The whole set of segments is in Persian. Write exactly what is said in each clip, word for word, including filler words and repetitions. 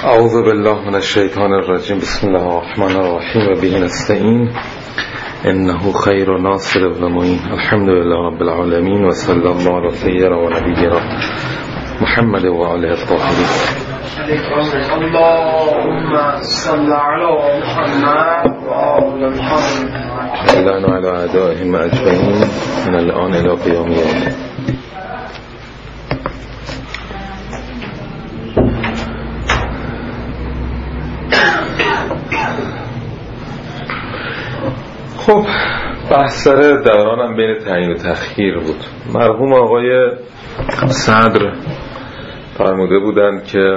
اعوذ بالله من الشیطان الرجیم. بسم الله الرحمن الرحیم و به نستعین انه خیر ناصر و معین. الحمد لله رب العالمین و صلی الله علی سیدنا و نبینا محمد و آله الطاهرین. اللهم صل علی محمد و آل محمد اللهم علی اعدائهم اجمعین من الان الی قیام یوم. خب بحث سر دورانم بین تعیین و تخییر بود. مرحوم آقای صدر فرموده بودند که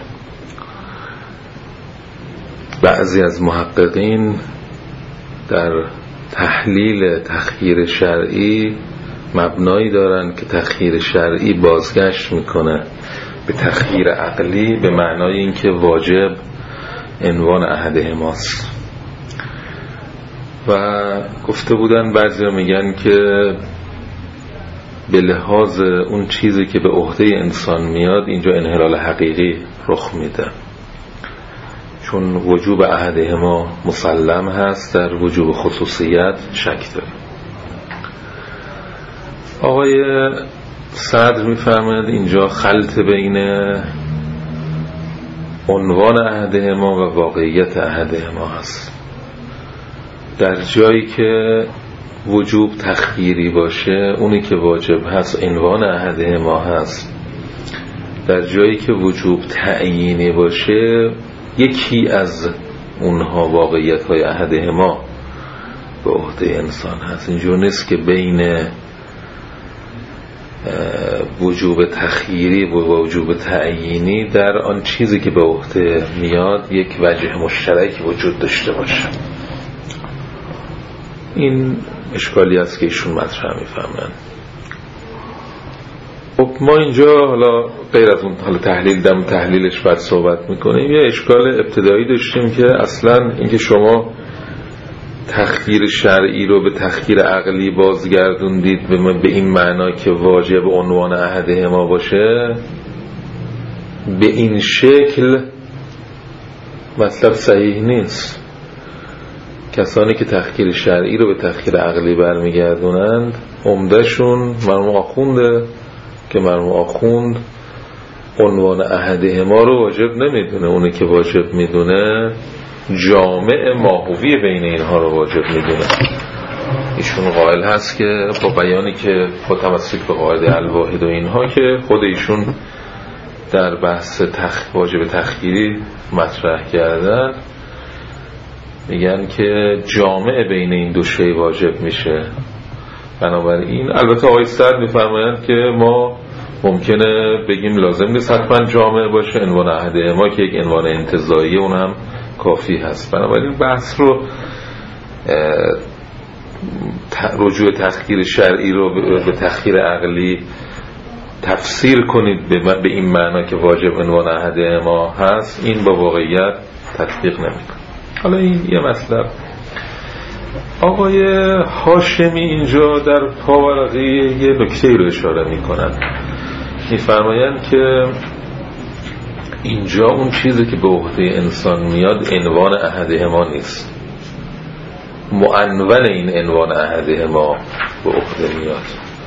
بعضی از محققین در تحلیل تخییر شرعی مبنایی دارند که تخییر شرعی بازگشت میکنه به تخییر عقلی، به معنای اینکه واجب عنوان احدهماست. و گفته بودن بعضی ها میگن که به لحاظ اون چیزی که به عهده انسان میاد اینجا انحلال حقیقی رخ میده، چون وجوب احدهما مسلم هست، در وجوب خصوصیت شک داره. آقای صدر میفرماید اینجا خلط بین عنوان احدهما و واقعیت احدهما هست. در جایی که وجوب تخییری باشه اونی که واجب هست عنوان احدهما هست، در جایی که وجوب تعیینی باشه یکی از اونها واقعیت های احدهما به عهده انسان هست. اینجور نیست که بین وجوب تخییری و وجوب تعیینی در آن چیزی که به عهده میاد یک وجه مشترک وجود داشته باشه. این اشکالی است که ایشون مطرح میفهمن. خب ما اینجا حالا غیر از اون حالا تحلیل دم تحلیلش بعد صحبت میکنیم. یه اشکال ابتدایی داشتیم که اصلا اینکه شما تخییر شرعی رو به تخییر عقلی بازگردوندید به این معنا که واجب عنوان احدهما باشه، به این شکل مطلب صحیح نیست. کسانی که تخییر شرعی رو به تخییر عقلی برمیگردونند عمدهشون مرحوم آخونده که مرحوم آخوند عنوان احدهما رو واجب نمیدونه، اونه که واجب میدونه جامع ماهوی بین اینها رو واجب میدونه. ایشون قائل هست که با بیانی که با تمسک به قاعده الواحد و اینها که خود ایشون در بحث تخ... واجب تخییری مطرح کردن، میگن که جامع بین این دو شی واجب میشه. بنابراین البته آقای صدر میفرمایند که ما ممکنه بگیم لازم نیست حتما جامع باشه، عنوان احدهما که یک عنوان انتزاعی اون هم کافی هست. بنابراین بحث رو رجوع تخییر شرعی رو به تخییر عقلی تفسیر کنید به این معنا که واجب عنوان احدهما هست، این با واقعیت تطبیق نمیکنه. حالا این یه مطلب. آقای هاشمی اینجا در پاورقی یه نکته رو اشاره میکنن، میفرمایند که اینجا اون چیزی که به عهده انسان میاد عنوان احدهما نیست، معنون این عنوان احدهما به عهده میاد.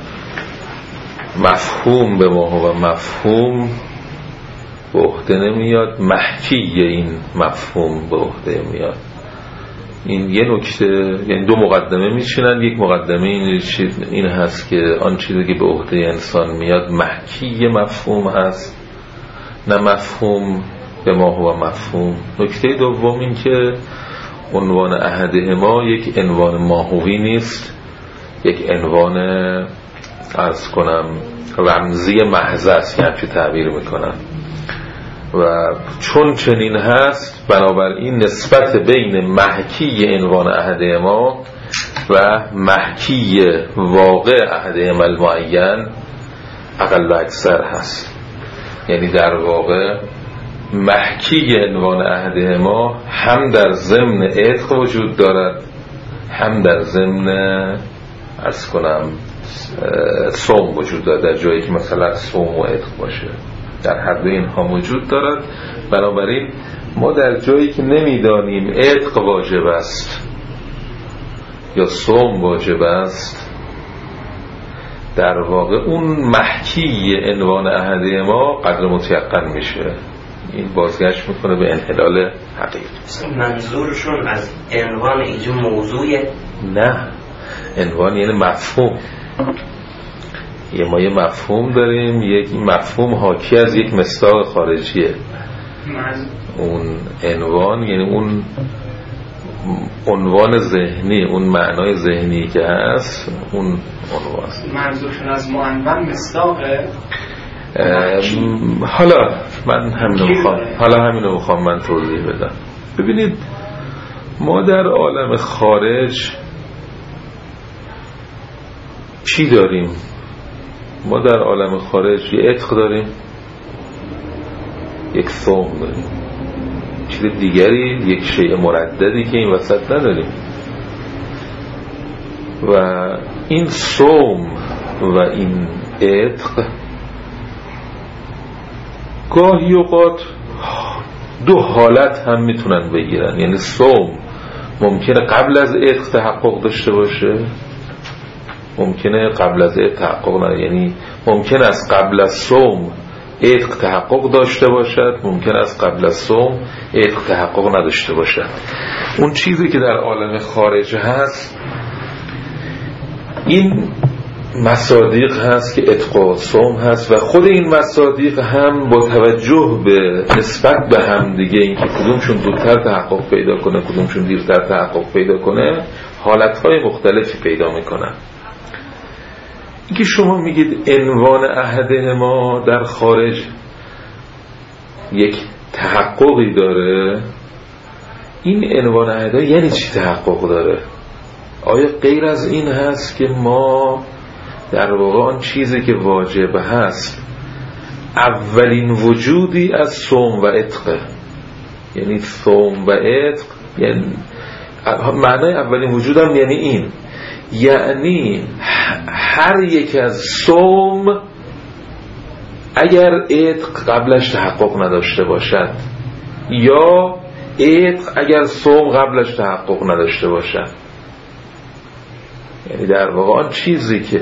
مفهوم به ما و مفهوم به عهده نمیاد، محکی این مفهوم به عهده میاد. این یه نکته، یعنی دو مقدمه میچینن. یک مقدمه این, این هست که آن چیزی که به عهده انسان میاد محکی مفهوم هست، نه مفهوم به ما هو مفهوم. نکته دوم این که عنوان احدهما یک عنوان ماهوی نیست، یک عنوان عرض کنم رمزی محض است که همچه تعبیر میکنن. و چون چنین هست بنابراین نسبت بین محکی عنوان احدهما و محکی واقع احدهما المعین اقل و اکثر هست. یعنی در واقع محکی عنوان احدهما هم در ضمن عتق وجود دارد، هم در ضمن عرض کنم صوم وجود دارد، در جایی که مثلا صوم و عتق باشه. در هر دو اینها وجود دارد. بنابراین ما در جایی که نمیدانیم عتق واجب است یا صوم واجب است، در واقع اون محکی عنوان احده ما قدر متیقن میشه. این بازگشت میکنه به انحلال حقیقی. منظورشون از عنوان ایجو موضوعه؟ نه، عنوان یعنی مفهوم. یه ما یه مفهوم داریم، یک مفهوم حاکی از یک مصداق خارجیه. اون عنوان یعنی اون عنوان ذهنی، اون معنای ذهنی که هست، اون عنوان. منظورشون از معنون مصداقه؟ حالا من همینو میخوام حالا همینو میخوام من توضیح بدم. ببینید ما در عالم خارج چی داریم؟ ما در عالم خارج یه عتق داریم، یک صوم داریم، چیز دیگری، یک شیء مرددی که این وسط نداریم. و این صوم و این عتق گاهی اوقات دو حالت هم میتونن بگیرن. یعنی صوم ممکنه قبل از عتق تحقق داشته باشه، ممکنه قبل از عتق تحقق نداره. یعنی ممکن است قبل از صوم عتق تحقق داشته باشد، ممکن است قبل از صوم عتق تحقق نداشته باشد. اون چیزی که در عالم خارج هست این مصادیق هست که عتق و صوم هست و خود این مصادیق هم با توجه به نسبت به هم دیگه، این که کدومشون زودتر تحقق پیدا کنه کدومشون دیرتر تحقق پیدا کنه، حالتهای مختلفی پیدا میکنن. این که شما میگید عنوان عهده ما در خارج یک تحققی داره، این عنوان عهده یعنی چی تحقق داره؟ آیا غیر از این هست که ما در واقع آن چیزی که واجب هست اولین وجودی از صوم و عتق، یعنی صوم و عتق، یعنی معنای اولین وجودم یعنی این، یعنی هر یک از صوم اگر عتق قبلش تحقق نداشته باشد یا عتق اگر صوم قبلش تحقق نداشته باشد، یعنی در واقع آن چیزی که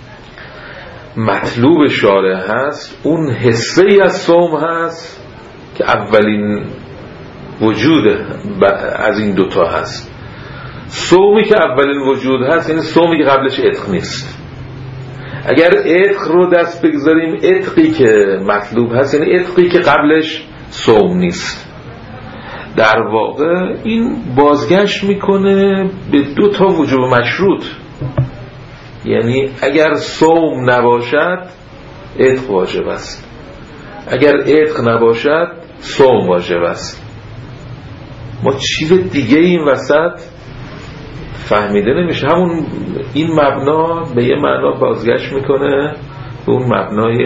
مطلوب شارع هست اون حصه ای از صوم هست که اولین وجود از این دوتا هست. صومی که اولین وجود هست یعنی صومی که قبلش عتق نیست. اگر عتق رو دست بگذاریم، عتقی که مطلوب هست یعنی عتقی که قبلش صوم نیست. در واقع این بازگشت میکنه به دو تا وجوب مشروط، یعنی اگر صوم نباشد عتق واجب است، اگر عتق نباشد صوم واجب است. ما چیز دیگه این وسط فهمیده نمیشه. همون این مبنا به یه معنا بازگشت میکنه به اون مبنای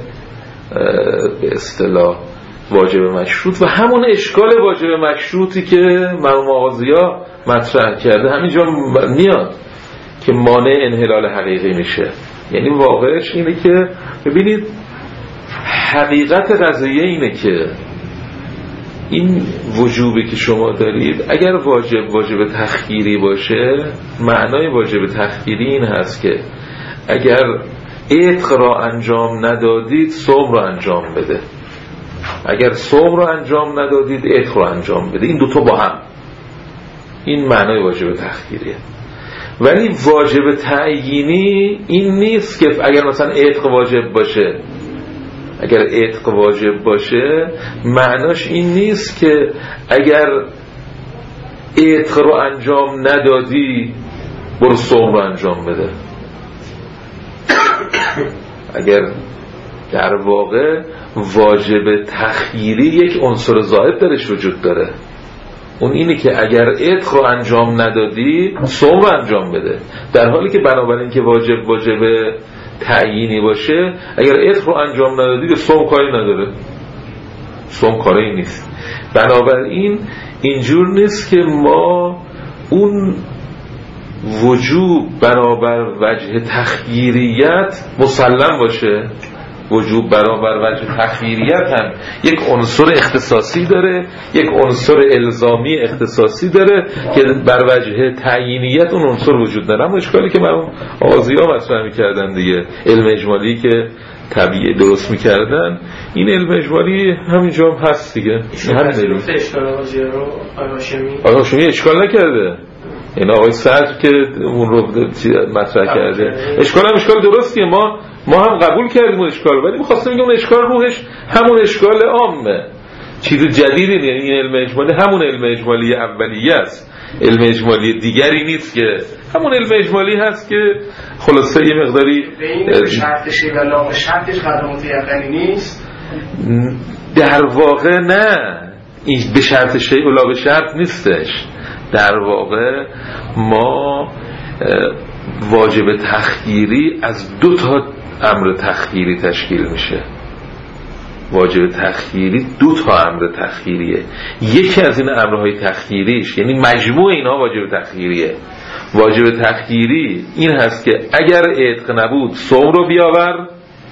به اصطلاح واجب مشروط و همون اشکال واجب مشروطی که مرحوم آغازیا مطرح کرده همینجا میاد که مانع انحلال حقیقی میشه. یعنی واقعش اینه که ببینید حقیقت قضیه اینه که این وجوبی که شما دارید اگر واجب واجب تخییری باشه، معنای واجب تخییری این هست که اگر عتق را انجام ندادید صوم را انجام بده، اگر صوم را انجام ندادید عتق را انجام بده. این دوتا با هم، این معنای واجب تخییریه. ولی واجب تعیینی این نیست که اگر مثلا عتق واجب باشه، اگر عتق واجب باشه معناش این نیست که اگر عتق رو انجام ندادی برو صوم رو انجام بده. اگر در واقع واجب تخییری یک عنصر زائد درش وجود داره، اون اینه که اگر عتق رو انجام ندادی صوم رو انجام بده، در حالی که بنابراین که واجب واجب تعیینی باشه اگر عتق رو انجام ندادی صوم کاری نداره، صوم کاری نیست. بنابراین اینجور نیست که ما اون وجوب برابر وجه تخییریت مسلم باشه وجوب برابر وجه تخییریت هم یک عنصر اختصاصی داره، یک عنصر الزامی اختصاصی داره که بر وجه تعیینیت اون عنصر وجود داره. اما اشکالی که مرحوم آغازی‌ها مطرح می‌کردن دیگه، علم اجمالی که طبیعی درست می‌کردن، این علم اجمالی همینجا هم هست دیگه. همین دلیل اشکال آغازی‌ها رو آقای هاشمی آقای هاشمی اشکال نکرده، این آقای صدر که اون رو مطرح کرده اشکال هم اشکال درستیه، ما ما هم قبول کردیم اون اشکال، ولی می‌خواستم بگم اون اشکال روحش همون اشکال عامه، چیز جدیدی نیست. این علم اجمالی همون علم اجمالی اولیه است، علم اجمالی دیگری نیست که همون علم اجمالی هست که خلاصه یه مقداری بین شرطش و لام شرطش قدر متیقنی نیست. در واقع نه، این به شرط شیء و لا به شرط نیستش. در واقع ما واجب تخییری از دو تا امر تخییری تشکیل میشه. واجب تخییری دو تا امر تخییریه. یکی از این امرهای تخییریش، یعنی مجموع اینا واجب تخییریه. واجب تخییری این هست که اگر عتق نبود صوم رو بیاور،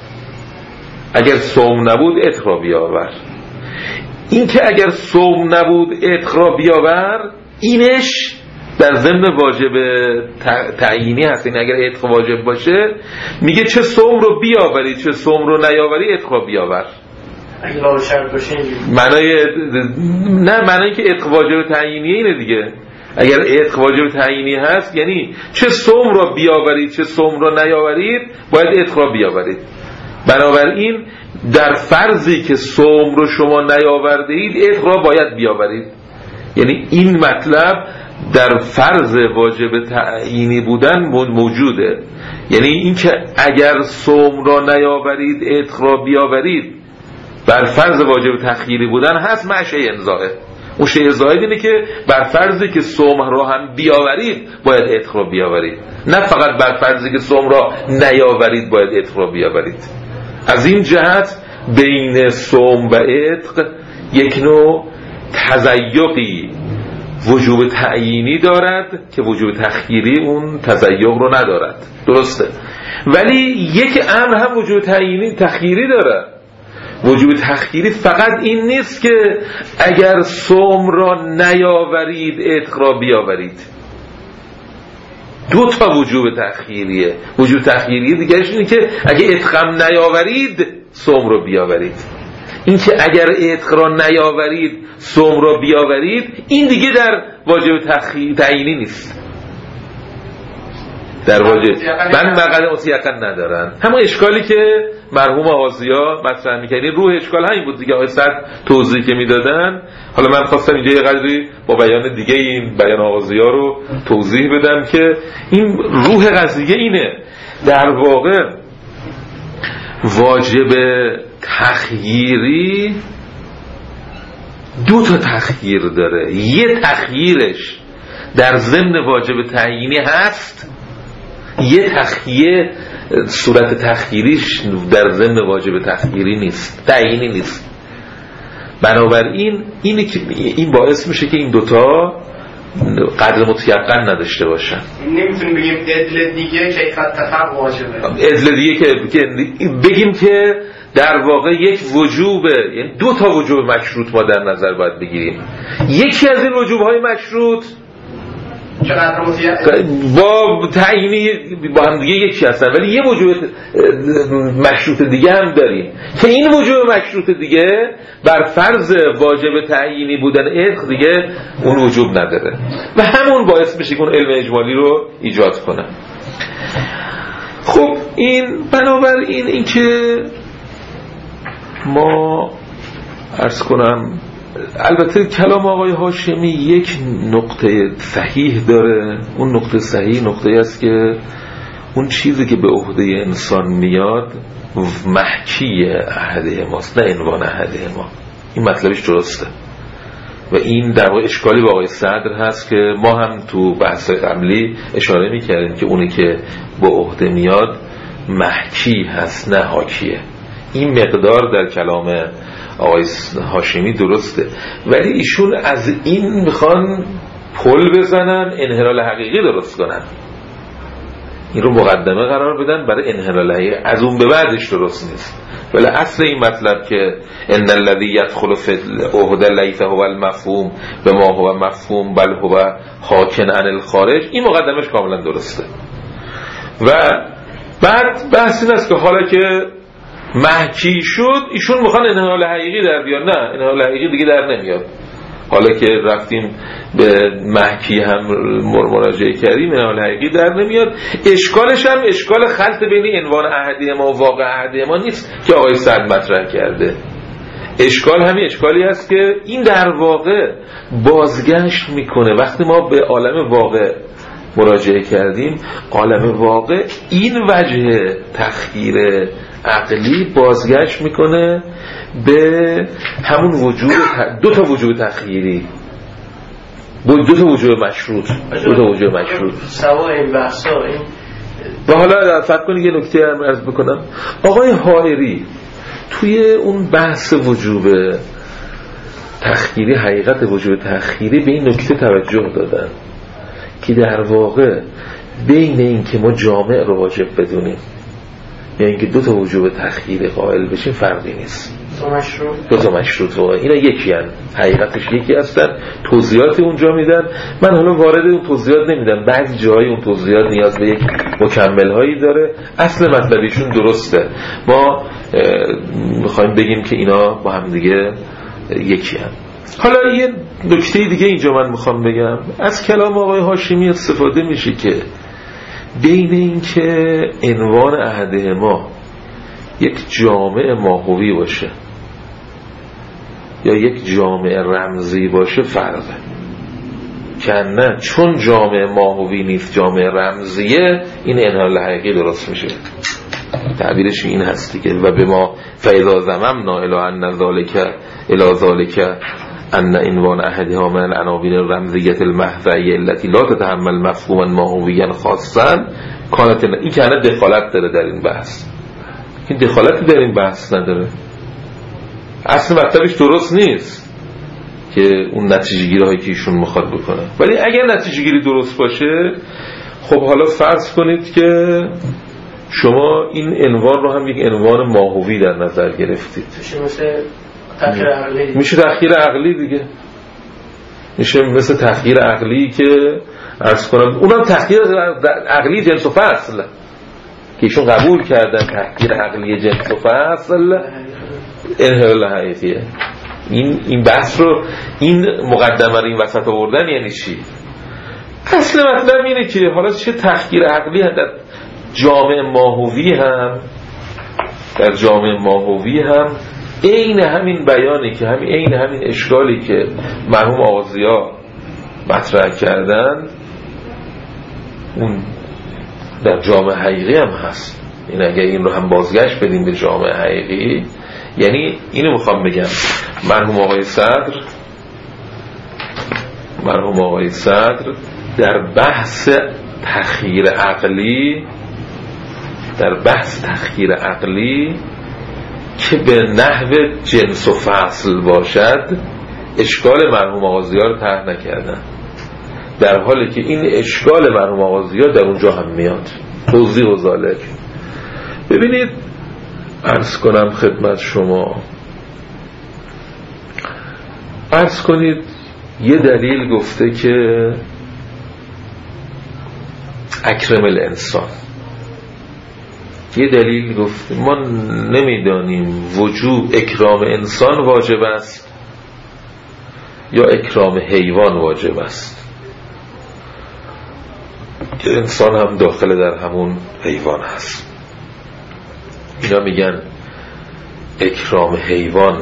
اگر صوم نبود عتق رو بیاور. این که اگر صوم نبود عتق رو بیاور، اینش در ضمن واجب تعیینی هست. این اگر عتق واجب باشه میگه چه صوم رو بیاوری چه صوم رو نیاوری عتق رو بیاور. اگه لا شرط باشه معنای نه، معنای که عتق واجب تعیینی اینه دیگه. اگر عتق واجب تعیینی هست یعنی چه صوم رو بیاورید چه صوم رو نیاورید باید عتق رو بیاورید. بنابراین در فرضی که صوم رو شما نیاورده اید عتق رو باید بیاورید. یعنی این مطلب در فرض واجب تعیینی بودن موجوده. یعنی این که اگر صوم را نیاورید عتق را بیاورید بر فرض واجب تخییری بودن هست، مع شیء زائد. اون شیء زائد اینه که بر فرضی که صوم را هم بیاورید باید عتق را بیاورید، نه فقط بر فرضی که صوم را نیاورید باید عتق را بیاورید. از این جهت بین صوم و عتق یک نوع تزیقی وجوب تعیینی دارد که وجوب تخییری اون تزیق رو ندارد. درسته؟ ولی یک امر هم وجوب تعیینی تخییری داره. وجوب تخییری فقط این نیست که اگر صوم را نیاورید عتق را بیاورید. دو تا وجوب تخییریه. وجوب تخییری دیگرش اینه که اگه عتق هم نیاورید صوم رو بیاورید. این که اگر عتق را نیاورید صوم را بیاورید، این دیگه در واجب تعیینی نیست. در واجب من مقعد متیقن ندارن. همون اشکالی که مرحوم آغازی‌ها مطرح می‌کردن، روح اشکال همین بود دیگه. آقای صدر توضیحی که میدادن، حالا من خواستم اینجا یه قدری با بیان دیگه این بیان آغازی‌ها رو توضیح بدم که این روح قضیه اینه. در واقع واجب تخییری دو تا تخییر داره. یه تخییرش در ضمن واجب تعیینی هست، یه تخییر صورت تخییریش در ضمن واجب تخییری نیست، تعیینی نیست. بنابراین اینه که این باعث میشه که این دوتا قدر متیقن نداشته باشن. نمیتونیم بگیم عدل دیگه که اتفاق واجبه، عدل دیگه که بگیم که در واقع یک وجوبه، یعنی دو تا وجوب مشروط ما در نظر باید بگیریم. یکی از این وجوبهای مشروط چقدر متیقن با تعیینی با هم دیگه یکی هستن، ولی یه وجوب مشروط دیگه هم داریم که این وجوب مشروط دیگه بر فرض واجب تعیینی بودن عتق دیگه اون وجوب نداره و همون باعث میشه که اون علم اجمالی رو ایجاد کنه. خب این بنابراین این که ما عرض کنم، البته کلام آقای هاشمی یک نقطه صحیح داره. اون نقطه صحیح نقطه است که اون چیزی که به عهده انسان میاد محکی احده ماست، نه عنوان احده ما. این مطلبش درسته و این در واقع اشکالی با آقای صدر هست که ما هم تو بحث قبلی اشاره میکردیم که اونی که به عهده میاد محکی هست نه حاکیه. این مقدار در کلام آقای هاشمی درسته، ولی ایشون از این میخوان پل بزنن انحلال حقیقی درست کنن، این رو مقدمه قرار بدن برای انحلال حقیقی. از اون به بعدش درست نیست. ولی اصل این مطلب که ان الذی یدخل فی العهده لیس هو المفهوم به ما هو مفهوم بل هو حاکن عن الخارج، این مقدمش کاملا درسته. و بعد بحث این است که حالا که محکی شد ایشون میخوان انحلال حقیقی در بیان. نه، انحلال حقیقی دیگه در نمیاد. حالا که رفتیم به محکی هم مراجعه کردیم انحلال حقیقی در نمیاد. اشکالش هم اشکال خلط بین عنوان احدی ما و واقع احدی ما نیست که آقای سعد مطرح کرده. اشکال همین اشکالی است که این در واقع بازگشت میکنه. وقتی ما به عالم واقع مراجعه کردیم، عالم واقع این وجه تخییر عقلی بازگشت میکنه به همون وجود دو تا وجود تخییری، دو تا وجود مشروط، دو تا وجود مشروط. سوا این بحثا این و حالا فکر کنید یه نکته هم عرض بکنم. آقای حائری توی اون بحث وجوب تخییری، حقیقت وجوب تخییری، به این نکته توجه دادن که در واقع بین این که ما جامع رو واجب بدونیم یا اینکه دو تا وجوب تخییری قائل بشیم فرقی نیست. دو مشروط دو تا مشروط واقعا اینا یکی هن، حقیقتش یکی هستن. توضیحات اونجا میدن، من حالا وارد اون توضیحات نمیدم، بعضی جاهای اون توضیحات نیاز به یک مکمل هایی داره. اصل مطلبیشون درسته. ما میخوایم بگیم که اینا با هم دیگه یکی هن. حالا یه نکته دیگه اینجا من میخوام بگم. از کلام آقای هاشمی استفاده میشه که بین این که عنوان احده ما یک جامع ماهوی باشه یا یک جامع رمزی باشه فرقه. که نه، چون جامع ماهوی نیست جامع رمزیه، این انحلال حقیقی درست میشه. تعبیرش این هست دیگه. و به ما فیضا زممنا الی ان ذالک الی ذالک ان عنوان احدها من العناوین الرمزیه المحضیه التي لا تتحمل مفهوما ماهویا خاصا کانت. این که الان دخالت داره در این بحث، این دخالتی در این بحث نداره. اصل مطلبش درست نیست که اون نتیجه گیری هایی که ایشون میخواد بکنه. ولی اگر نتیجه گیری درست باشه، خب حالا فرض کنید که شما این عنوان رو هم یک عنوان ماهوی در نظر گرفتید. میشه مثل تخییر عقلی، میشه تخییر عقلی دیگه، میشه مثل تخییر عقلی که عرض کنم اونم تخییر عقلی جنس و فصل که ایشون قبول کردن. تخییر عقلی جنس و فصل انحلال حقیقیه. این این بحث رو، این مقدمه رو این وسط آوردن یعنی چی؟ اصل مطلب اینه که حالا چه تخییر عقلی هم در جامع ماهوی هم در جامع ماهوی هم عین همین بیانی که همین عین همین اشکالی که مرحوم آغازی‌ها مطرح کردن اون در جامع حقیقی هم هست. این اگه این رو هم بازگشت بدیم به جامع حقیقی، یعنی اینو میخوام بگم مرحوم آقای صدر مرحوم آقای صدر در بحث تخییر عقلی در بحث تخییر عقلی که به نحو جنس و فصل باشد اشکال مرحوم آغازی‌ها رو طرح نکردن، در حالی که این اشکال مرحوم آغازی‌ها در اونجا هم میاد. توضیح و ذالک. ببینید عرض کنم خدمت شما، عرض کنید یه دلیل گفته که اکرم الانسان، یه دلیل گفته ما نمیدانیم وجوب اکرام انسان واجب است یا اکرام حیوان واجب است. که انسان هم داخل در همون حیوان هست. اینا میگن اکرام حیوان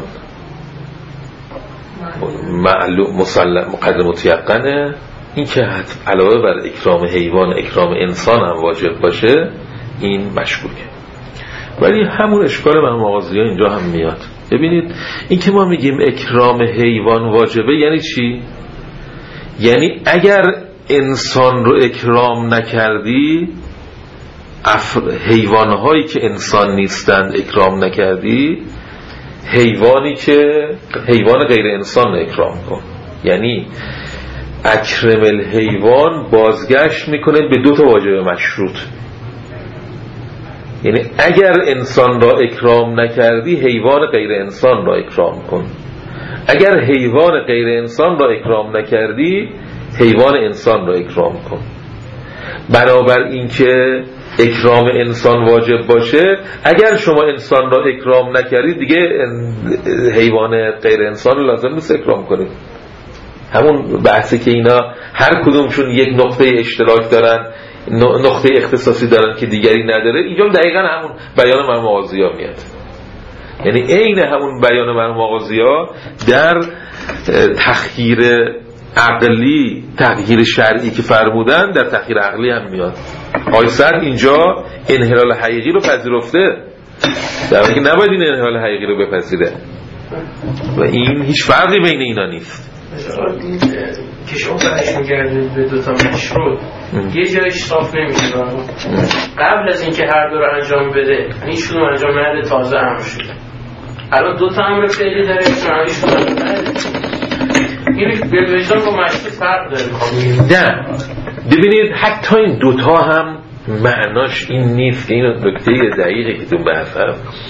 معلوم مسلم مقدم متیقنه. این که علاوه بر اکرام حیوان اکرام انسان هم واجب باشه این مشکوکه. ولی همون اشکال من مغازی ها اینجا هم میاد. ببینید این که ما میگیم اکرام حیوان واجبه یعنی چی؟ یعنی اگر انسان رو اکرام نکردی، حیوانهایی که انسان نیستند اکرام نکردی، حیوانی که حیوان غیر انسان رو اکرام کن. یعنی اکرم الحیوان بازگشت میکنه به دو تا واجب مشروط. یعنی اگر انسان را اکرام نکردی حیوان غیر انسان را اکرام کن، اگر حیوان غیر انسان را اکرام نکردی حیوان انسان را اکرام کن. بنابر اینکه اکرام انسان واجب باشه، اگر شما انسان را اکرام نکردید دیگه حیوان غیر انسان لازم نیست اکرام کنید. همون بحثی که اینا هر کدومشون یک نقطه اشتراک دارن، نقطه اختصاصی دارن که دیگری نداره، اینجا دقیقا همون بیان مرحوم آغازی‌ها میاد. یعنی عین همون بیان مرحوم آغازی‌ها در تخییر عقلی، تغییر شرعی که فرمودن در تغییر عقلی هم میاد. آقای سعد اینجا انحلال حقیقی رو پذیرفته، در حالی که نباید این انحلال حقیقی رو بپذیره و این هیچ فرقی بین اینا نیست. که شما برش میگردید به دوتا مشروط یه جایش صاف نمیشه قبل از اینکه هر دو رو انجام بده هیچ کدوم انجام نده تازه امر شده. الان دوتا امر فعلی داره چون هیچ کدوم نده، این به وجدان با مشروط فرق داره. نه ببینید حتی این دوتا هم معناش این نیست که این نکته دقیقی که تو بحثم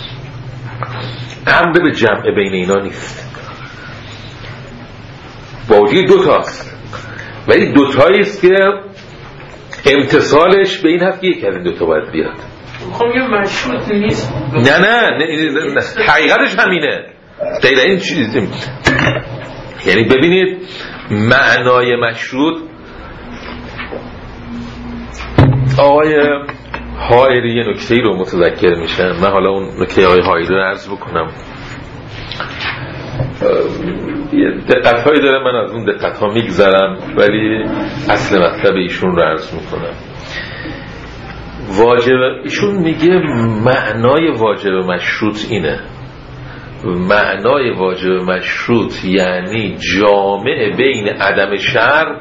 امر به جمع بین اینا نیست، با وجود دوتاست ولی دوتاییست که امتصالش به این هست که یک از این دوتا باید بیاد. خب یه مشروط نیست. نه نه, نه, نه, نه. حقیقتش همینه غیر این چیزی. یعنی ببینید معنای مشروط، آقای حائری یه نکته‌ای رو متذکر میشن، من حالا اون نکته آقای حائری رو عرض بکنم. دقت هایی داره من از اون دقت ها میگذرم ولی اصل مطلب ایشون رو عرض میکنم. واجب ایشون میگه معنای واجب مشروط اینه، معنای واجب مشروط یعنی جامع بین عدم شرط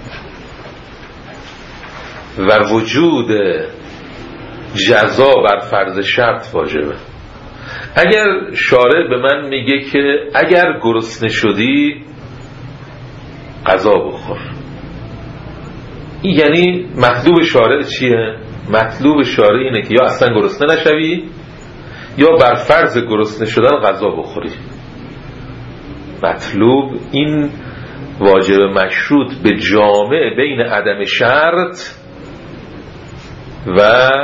و وجود جزا بر فرض شرط واجبه. اگر شارع به من میگه که اگر گرسنه شدی غذا بخور، این یعنی مطلوب شارع چیه؟ مطلوب شارع اینه که یا اصلا گرسنه نشوی یا بر فرض گرسنه شدن غذا بخوری. مطلوب این واجب مشروط به جامع بین عدم شرط و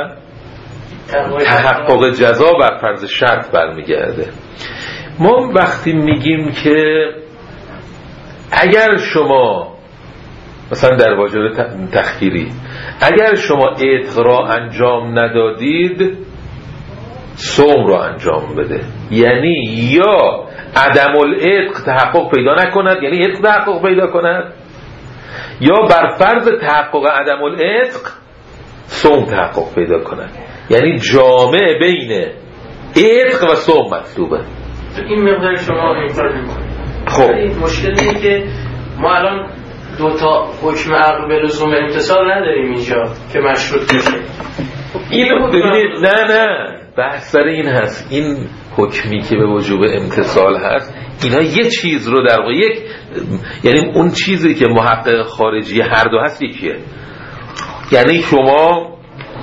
تحقق جزا بر فرض شرط برمیگرده. ما وقتی میگیم که اگر شما مثلا در واجب تخییری اگر شما عتق را انجام ندادید صوم را انجام بده، یعنی یا عدم العتق تحقق پیدا نکند یعنی عتق تحقق پیدا کند، یا بر فرض تحقق عدم العتق صوم تحقق پیدا کند، یعنی جامع بین عتق و صوم مطلوبه. این مقدار شما این کار نمی‌کنید. خب مشکل اینه که ما الان دو تا حکم عقل به لزوم امتصال نداریم اینجا که مشروط بشه. اینو ببینید، نه نه بحث سر این هست، این حکمی که به وجوب امتصال هست اینا یه چیز رو در واقع یک، یعنی اون چیزی که محقق خارجی هر دو هست یکیه. یعنی شما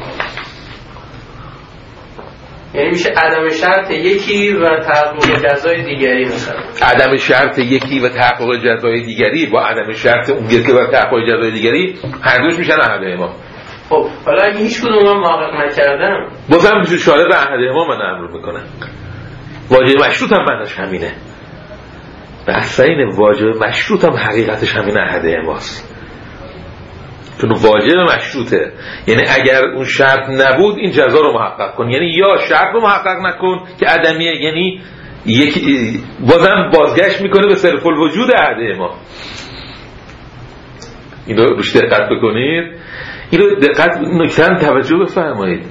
یعنی میشه عدم شرط یکی و تحقق جزای دیگری مثلا. عدم شرط یکی و تحقق جزای دیگری با عدم شرط اون یکی و تحقق جزای دیگری هر دوش میشن احد ما. خب حالا اگه هیچ کدوم من محقق نکردم بازم میشه شارع به احد ما من امر میکنم. واجب مشروط هم معناش همینه. بحث اینه واجب مشروط هم حقیقتش همین احد ماست. چون واجب مشروطه، یعنی اگر اون شرط نبود این جزا رو محقق کن، یعنی یا شرط رو محقق نکن که عدمیه، یعنی یک بازم بازگشت میکنه به صرف الوجود عهد ما. اینو روش دقت بکنید، اینو دقت نکتن توجه بفرمایید.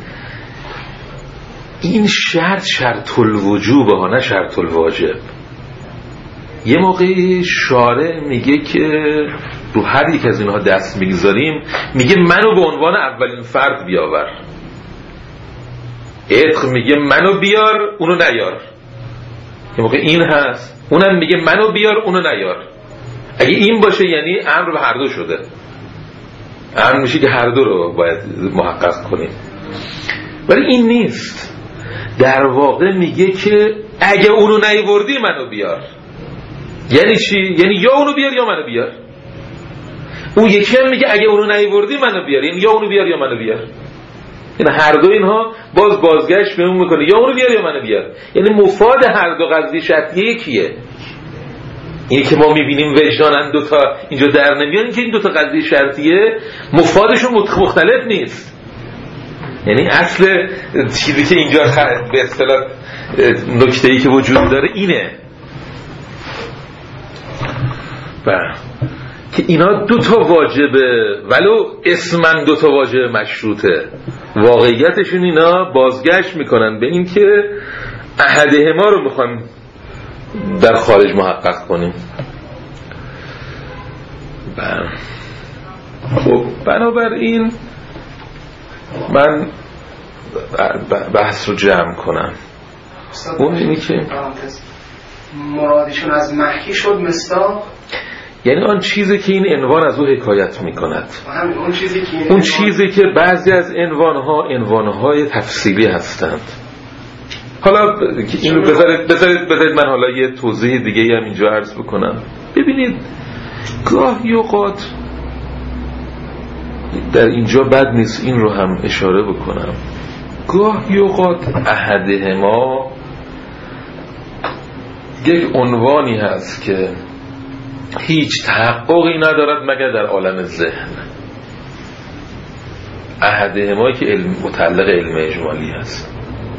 این شرط شرط الوجوبه ها نه شرط الواجب. یه موقعی شارع میگه که رو هر یک از اینها دست میگذاریم، میگه منو به عنوان اولین فرد بیاور. عتق میگه منو بیار اونو نیار. یه موقع این هست، اونم میگه منو بیار اونو نیار. اگه این باشه یعنی امر به هر دو شده، امر میشه که هر دو رو باید محقق کنیم. ولی این نیست. در واقع میگه که اگه اونو نیوردی منو بیار. یعنی چی؟ یعنی یا اونو بیار یا منو بیار. اون یکی هم میگه اگه اونو نیوردی منو بیار، یعنی یا اونو بیار یا منو بیار. یعنی هر دو اینها باز بازگشت به اون میکنه یا اونو بیار یا منو بیار. یعنی مفاد هر دو قضیه شرطیه یکیه. اینی که ما میبینیم وجدانن دوتا اینجا در نمیان، این که این دوتا قضیه شرطیه مفادشون مختلف نیست. یعنی اصل چیزی که اینجا به اصطلاح نکته‌ای که وجود داره اینه و که اینا دوتا واجبه ولو اسمن دوتا واجب مشروطه، واقعیتشون اینا بازگشت میکنن به این که احدهما رو میخوان در خارج محقق کنیم. خب بنابراین من بحث رو جمع کنم. اون اینی که مرادشون از محکی شد مصداق، یعنی آن چیزی که این عنوان از او حکایت میکند، اون چیزی که اون چیزی که بعضی از عنوانها عنوانهای تفصیلی هستند. حالا اینو بذارید بذارید بذارید من حالا یه توضیح دیگه هم اینجا عرض بکنم. ببینید گاهی اوقات در اینجا بد نیست این رو هم اشاره بکنم، گاهی اوقات احدهما یک عنوانی هست که هیچ تحققی ندارد مگر در عالم ذهن. احدهمایی که علم متعلق علم اجمالی هست.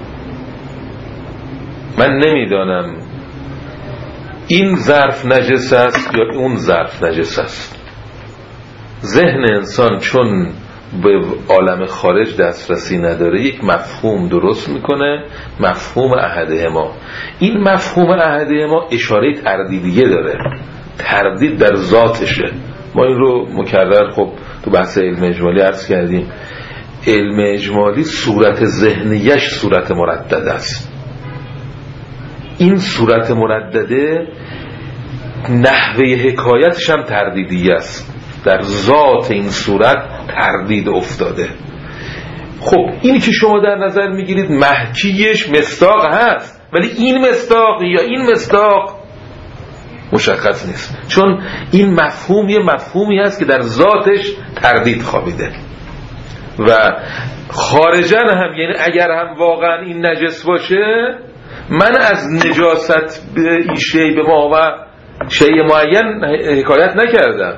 من نمیدانم این ظرف نجس است یا اون ظرف نجس است. ذهن انسان چون به عالم خارج دسترسی نداره یک مفهوم درست میکنه، مفهوم احدهما. این مفهوم احدهما اشاره تردیدیه داره، تردید در ذاتشه. ما این رو مکرر خب تو بحث علم اجمالی عرض کردیم. علم اجمالی صورت ذهنیش صورت مردد است. این صورت مردده نحوه حکایتش هم تردیدی است، در ذات این صورت تردید افتاده. خب اینی که شما در نظر میگیرید محکیش مصداق هست، ولی این مصداق یا این مصداق مشخص نیست، چون این مفهوم یه مفهومی هست که در ذاتش تردید خوابیده و خارجن هم، یعنی اگر هم واقعا این نجس باشه من از نجاست به این شی به ما و شی معین حکایت نکردم.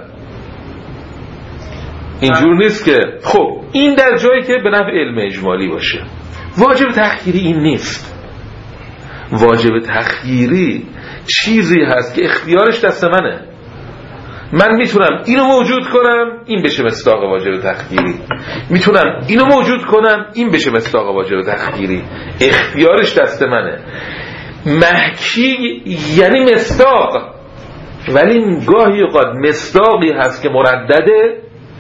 اینجور نیست که خب این در جایی که به نفع علم اجمالی باشه. واجب تخییری این نیست. واجب تخییری چیزی هست که اختیارش دست منه. من میتونم اینو موجود کنم این بشه مصداق واجب تخییری، میتونم اینو موجود کنم این بشه مصداق واجب تخییری، اختیارش دست منه. محکی یعنی مصداق، ولی گاهی اوقات مصداقی هست که مردده.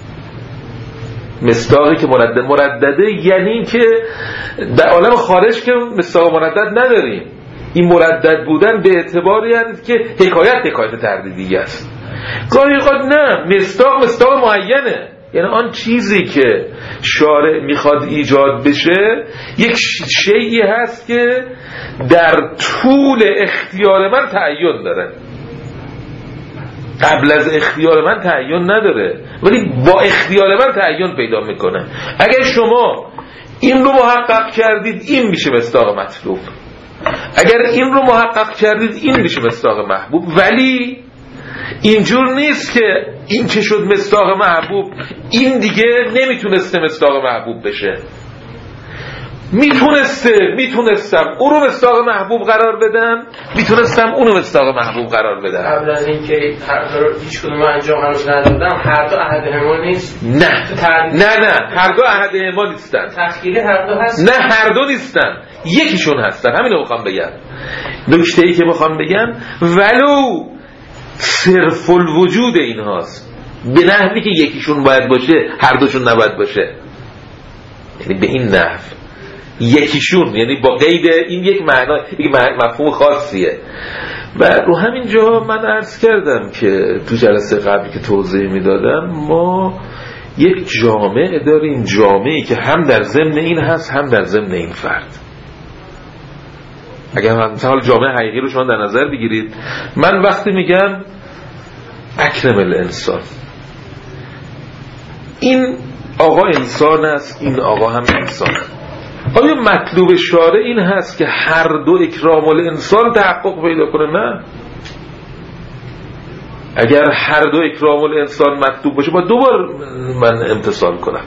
مصداقی که مردد مردده یعنی که در عالم خارج که مصداق مردد نداریم. این مردد بودن به اعتباری هست که حکایت حکایت تردیدی است. گاهی اوقات نه، مصداق مصداق معینه، یعنی آن چیزی که شارع میخواد ایجاد بشه یک شیئی هست که در طول اختیار من تعین داره، قبل از اختیار من تعین نداره، ولی با اختیار من تعین پیدا میکنه. اگر شما این رو محقق کردید این میشه مصداق مطلوب، اگر این رو محقق کردید این میشه مصداق محبوب. ولی اینجور نیست که این که شد مصداق محبوب این دیگه نمیتونسته مصداق محبوب بشه. میتونسته، میتونستم اون رو مصداق محبوب قرار بدم، میتونستم اون رو مصداق محبوب قرار بدم. قبل از اینکه هر دو هیچ کدوم انجام هنوز ندادم، هر دو احدهما نیست. نه نه نه هر دو احدهما نیستن. تخییری هر دو هست. نه هر دو نیستن، یکیشون هستن. همین رو میخوام بگم. نکته‌ای که میخوام بگم ولو صرف الوجود اینهاست، به نحوی که یکیشون باید باشه هر دوشون نباید باشه، یعنی به این نحو یکیشون، یعنی با قید این یک معنا، یک مفهوم خاصیه. و رو همین جا من عرض کردم که تو جلسه قبلی که توضیح میدادم ما یک جامعه داریم، جامعه‌ای که هم در ضمن این هست هم در ضمن این فرد. اگر مثلا جامعه حقیقی رو شما در نظر بگیرید، من وقتی میگم اکرم الانسان، این آقا انسان است، این آقا هم انسان. آیا مطلوب شارع این هست که هر دو اکرام الانسان تحقق پیدا کنه؟ نه. اگر هر دو اکرام الانسان مطلوب باشه باید دوبار من امتثال کنم.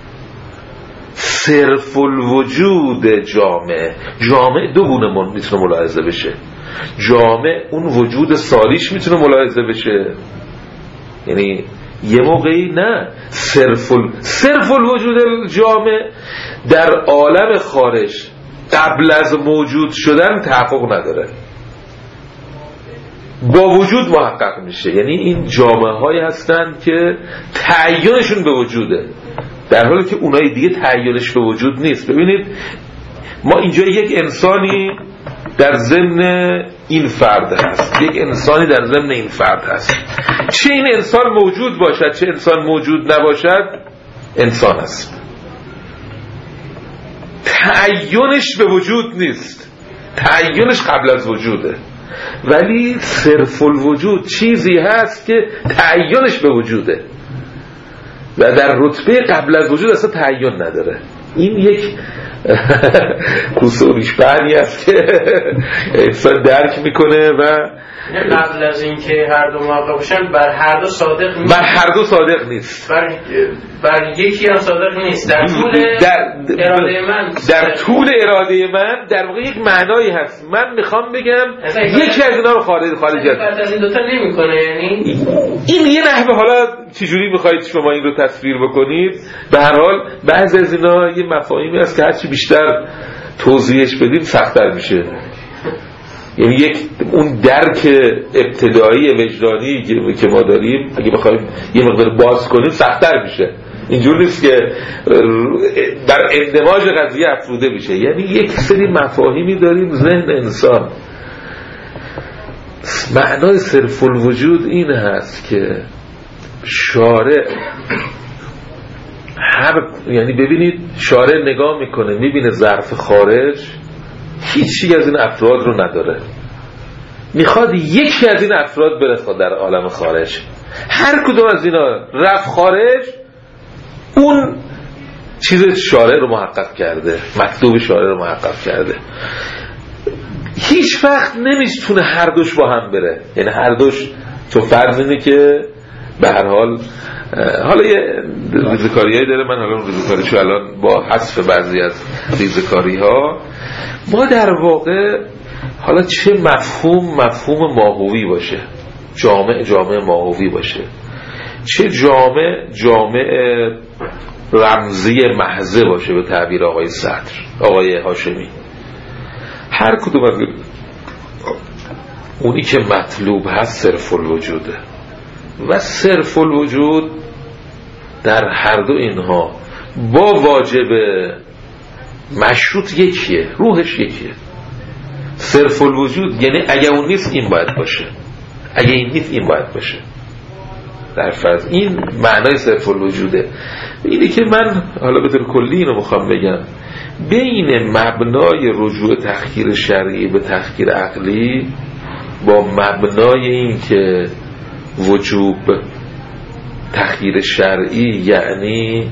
صرف الوجود جامعه، جامعه دو گونه من میتونه ملاحظه بشه. جامعه اون وجود سالیش میتونه ملاحظه بشه، یعنی یه موقعی نه صرف ال... صرف الوجود جامعه در عالم خارج قبل از موجود شدن تحقق نداره، با وجود محقق میشه. یعنی این جامعه هایی هستن که تعیینشون به وجوده، در حالی که اونای دیگه تعیینش به وجود نیست. ببینید ما اینجا یک انسانی در ضمن این فرد هست، یک انسانی در ضمن این فرد هست. چه این انسان موجود باشد چه انسان موجود نباشد، انسان است. تعیینش به وجود نیست، تعیینش قبل از وجوده. ولی صرف الوجود چیزی هست که تعیینش به وجوده و در رتبه قبل از وجود اصلا تعیین نداره. این یک اصولیش بردی است که انسان درک میکنه و قبل از اینکه هر دو موقع باشن بر هر دو صادق نیست، بر هر دو صادق نیست، بر, بر یکی هم صادق نیست. در طول در اراده من در طول اراده من در واقع یک معنایی هست. من میخوام بگم یکی از اینا رو خارج خارج از این دوتا نمیکنه. یعنی این یه نحوه، حالا چجوری میخواید شما این رو تصویر بکنید؟ به هر حال بعضی از اینا یه مفاهیمی هست که هرچی بیشتر توضیحش بدیم سخت‌تر میشه. یعنی یک اون درک ابتدایی وجدانی که ما داریم اگه بخوایم یه مقدار باز کنیم سخت‌تر میشه. اینجور نیست که در اندماج قضیه افروده میشه. یعنی یک سری مفاهیمی داریم ذهن انسان. معنای صرف الوجود این هست که شارع هر، یعنی ببینید شارع نگاه میکنه میبینه ظرف خارج هیچی از این افراد رو نداره، میخواد یکی از این افراد برسه در عالم خارج. هر کدوم از اینا رفت خارج، اون چیز شارع رو محقق کرده، مطلوب شارع رو محقق کرده. هیچ وقت نمیتونه هر دوش با هم بره. یعنی هر دوش تو فرض اینه که به هر حال حالا یه ریزکاری هایی داره، من حالا اون ریزکاریشو الان با حذف بعضی از ریزکاری ها ما در واقع حالا چه مفهوم مفهوم ماهوی باشه، جامعه جامعه ماهوی باشه، چه جامعه جامعه رمزی محضه باشه به تعبیر آقای صدر، آقای هاشمی، هر کدوم از اونی که مطلوب هست صرف الوجوده و صرف الوجود در هر دو اینها با واجب مشروط یکیه، روحش یکیه. صرف الوجود یعنی اگه اون نیست این باید باشه، اگه این نیست این باید باشه. در فرض این معنای صرف الوجوده. اینی که من حالا به طور کلی اینو میخوام بگم، بین مبنای رجوع تخییر شرعی به تخییر عقلی با مبنای این که وجوب تخییر شرعی یعنی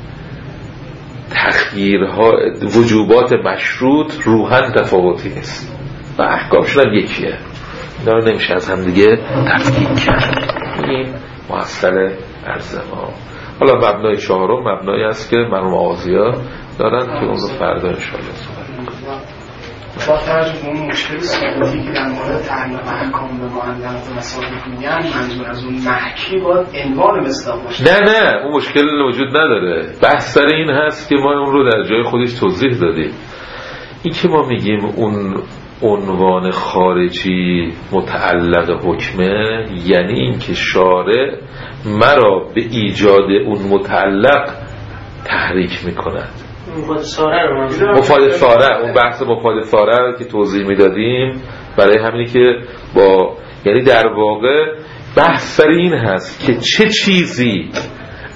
تخییرها وجوبات مشروط روحاً تفاوتی نیست و احکامشون هم یکیه. اینا رو نمیشه از هم دیگه تفکیک کرد. این محصل عرض ما. حالا مبنای چهارم مبنایی است که مرحوم آغازی‌ها دارن که اون رو فردا انشاءالله صحبت می‌کنیم. با توجه به اون مشکل ثابتی که در مورد تعلیق احکام به معلق و مصادیق میگن، منظور از اون محکی باید عنوان مصداق باشه. نه نه اون مشکل وجود نداره. بحث سر این هست که ما اون رو در جای خودش توضیح دادیم. این که ما میگیم اون عنوان خارجی متعلق حکمه، یعنی این که شارع مرا به ایجاد اون متعلق تحریک میکند. مفاد ساره رو مفاد ساره، اون بحث مفاد ساره رو که توضیح میدادیم برای همینی که با، یعنی در واقع بحث سر این هست که چه چیزی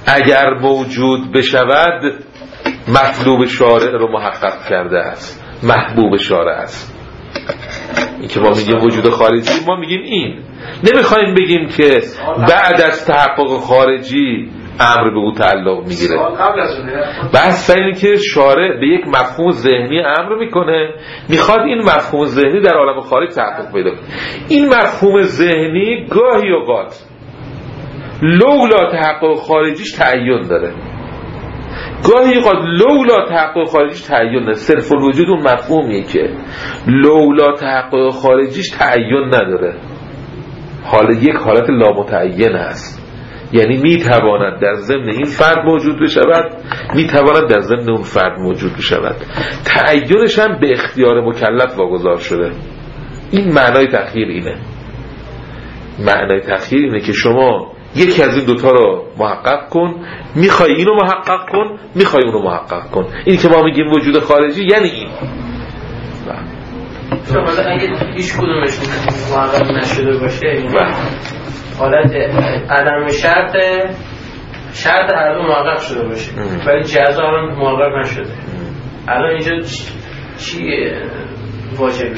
اگر موجود بشود مطلوب شارع رو محقق کرده است، محبوب شارع است. این که ما میگیم وجود خارجی، ما میگیم این، نمیخوایم بگیم که بعد از تحقق خارجی امر به او تعلق میگیره. بحث اینه که شارع به یک مفهوم ذهنی امر میکنه، میخواد این مفهوم ذهنی در عالم خارج تحقق پیدا کنه. این مفهوم ذهنی گاهی اوقات لولا تحقق خارجیش تعین داره، گاهی اوقات لولا تحقق خارجیش تعین نداره. صرف الوجود اون مفهومیه که لولا تحقق خارجیش تعین نداره، حال یک حالت لامتعین است. یعنی میتواند در ضمن این فرد موجود بشود، میتواند در ضمن اون فرد موجود بشود. تعینش هم به اختیار مکلف واگذار شده. این معنای تخییر اینه. معنای تخییر اینه که شما یکی از این دوتا رو محقق کن، میخوای اینو محقق کن، میخوای اونو محقق کن. این که ما میگیم وجود خارجی یعنی این. شما اگه هیچ کدومش محقق نشده باشه، این حالت عدم شرط شرط هر دو محقق شده باشه ولی جزا هم محقق نشده، الان اینجا چی واجبه؟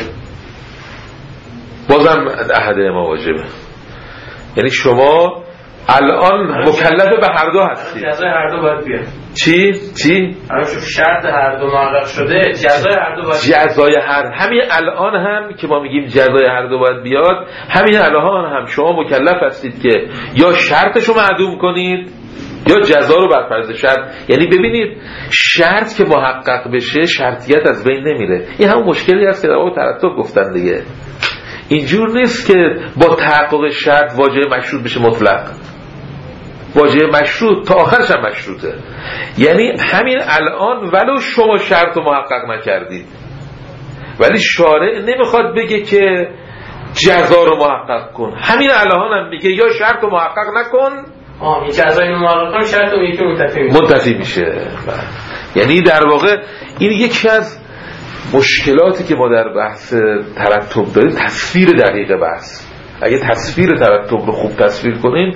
بازم احد ما واجبه. یعنی شما الان مکلف به هر دو هستی، جزای هر دو باید بیاد. چی؟ چی؟ الان شرط هر دو محقق شده، جزای هر دو باید بیاد. جزای هر همین الان هم که ما میگیم جزای هر دو باید بیاد، همین الان هم شما مکلف هستید که یا شرطشو معدوم کنید یا جزا رو برپرده شرط. یعنی ببینید شرط که محقق بشه شرطیت از بین نمیره. این همون مشکلی هست که در ترتب گفتن دیگه. اینجور نیست که با تحقق شرط واجه مشروط بشه مطلق. واجه مشروط تا آخرش هم مشروطه. یعنی همین الان ولو شما شرط رو محقق نکردید ولی شارع نمیخواد بگه که جزا رو محقق کن، همین الان هم میگه یا شرط رو محقق نکن، آه این جزای محقق کن، شرط رو یکی منتفی میشه منتفی میشه. یعنی در واقع این یکی از مشکلاتی که ما در بحث ترتب داریم، تصویر دقیق بحث. اگه تصویر ترتب رو خوب تصویر کنیم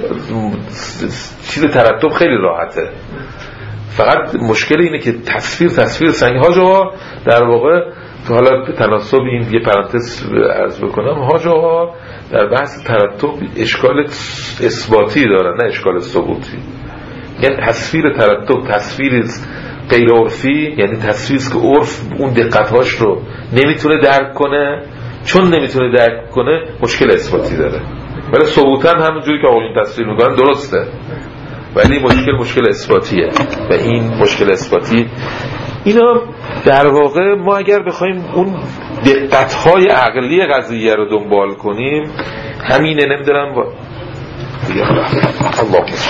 چیز ترتب خیلی راحته. فقط مشکل اینه که تصویر تصویر سنگی. حاجا در واقع تو حالا تناسب این یه پرانتز عرض بکنم، حاجا در بحث ترتب اشکال اثباتی دارن نه اشکال ثبوتی. یعنی تصویر ترتب تصویر غیر عرفی، یعنی تصویری که عرف اون دقت‌هاش رو نمیتونه درک کنه، چون نمیتونه درک کنه مشکل اثباتی داره. ولی ثبوتاً همونجوری که آقایون تصویر میکنن درسته، ولی مشکل مشکل اثباتیه و این مشکل اثباتی اینا در واقع ما اگر بخوایم اون دقت‌های عقلی قضیه رو دنبال کنیم همینه. نمیدونم با... الله